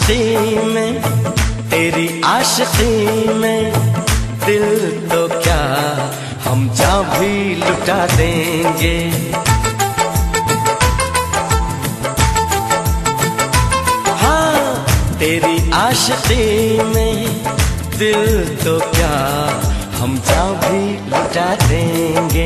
आशिकी में, तेरी आशिकी में दिल तो क्या हम जान भी लुटा देंगे। हाँ, तेरी आशिकी में दिल तो क्या हम जान भी लुटा देंगे।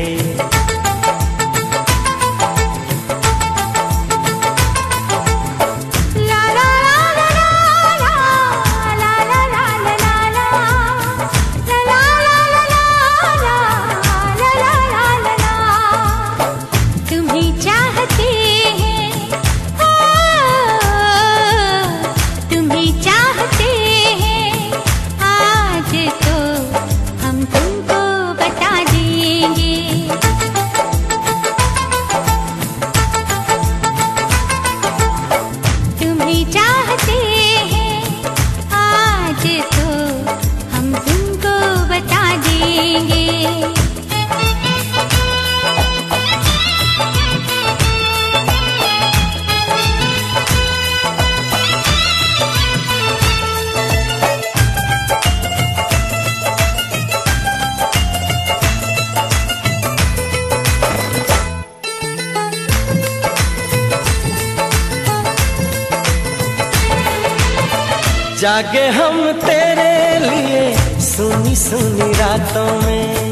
जागे हम तेरे लिए सुनी सुनी रातों में,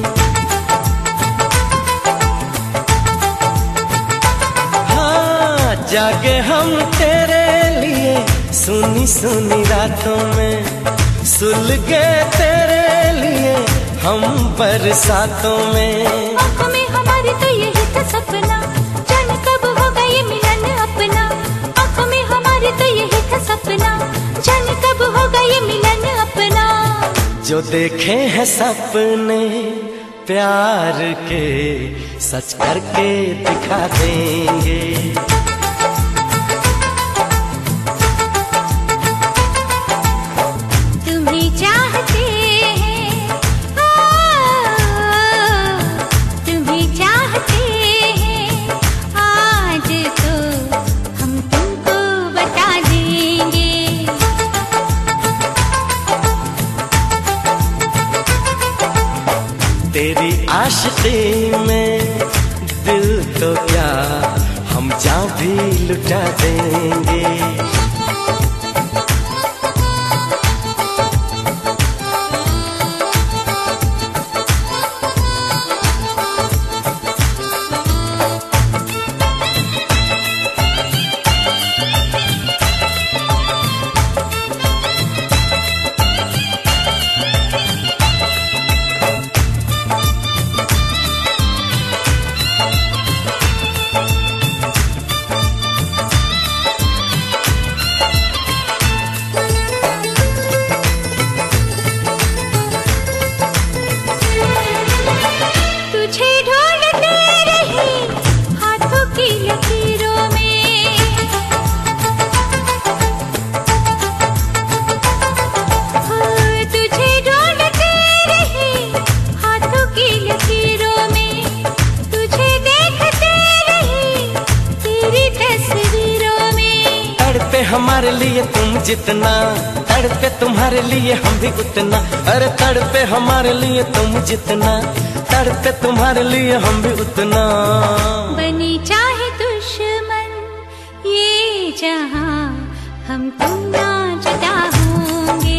हाँ जागे हम तेरे लिए सुनी सुनी रातों में, सुलगे तेरे लिए हम बरसातों में। आँखों में हमारे तो यही था सपना, जाने कब होगा ये मिलन अपना। आँखों में हमारे तो यही था सपना, जाने कब होगा ये मिलन अपना। जो देखे हैं सपने प्यार के सच करके दिखा देंगे। तुम्हें चाहते हैं, तुम्हें चाहते हैं, आज तो हम तुमको बता देंगे। तेरी आशिकी में दिल तो क्या हम जान भी लुटा देंगे। हमारे लिए तुम जितना तड़पे तुम्हारे लिए हम भी उतना। अरे तड़पे हमारे लिए तुम जितना, तड़पे तुम्हारे लिए हम भी उतना। बनी चाहे दुश्मन ये जहां, हम तुम ना जुदा होंगे।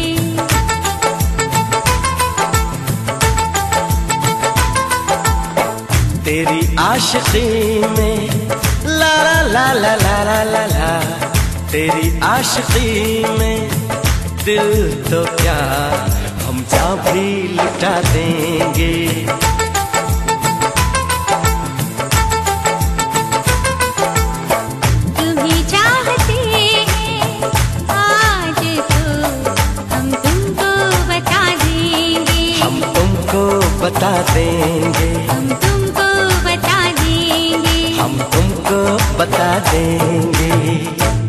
तेरी आशिकी में ला ला ला ला ला ला ला, तेरी आशिकी में दिल तो क्या हम जान भी लुटा देंगे। तुम्हें चाहते हैं, आज तो हम तुमको बता देंगे। हम तुमको बता देंगे, हम तुमको बता देंगे, हम तुमको बता देंगे।